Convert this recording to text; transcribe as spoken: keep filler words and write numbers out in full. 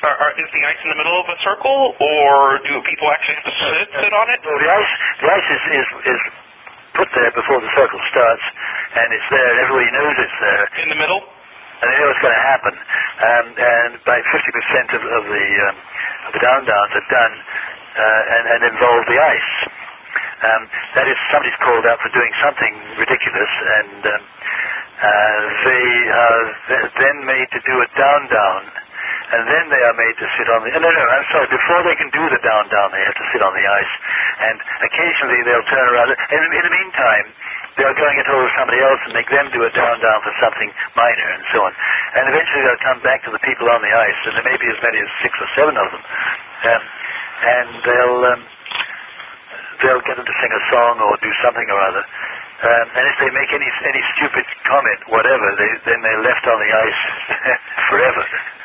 Are, are, is the ice in the middle of a circle, or do people actually have to sit, sit on it? Well, the ice, the ice is, is, is put there before the circle starts, and it's there, and everybody knows it's there. In the middle? And they know what's going to happen. Um, and by fifty percent of, of the um, of the down-downs are done uh, and, and involve the ice. Um, that is, somebody's called out for doing something ridiculous, and um, uh, they are th- then made to do a down-down, and then they are made to sit on the... No, no, no, I'm sorry. Before they can do the down-down, they have to sit on the ice. And occasionally they'll turn around. And in, in the meantime, they're going to hold somebody else and make them do a down-down for something minor and so on. And eventually they'll come back to the people on the ice, and there may be as many as six or seven of them. Um, and they'll... Um, they'll get them to sing a song or do something or other. Um, and if they make any any stupid comment, whatever, they, then they're left on the ice forever.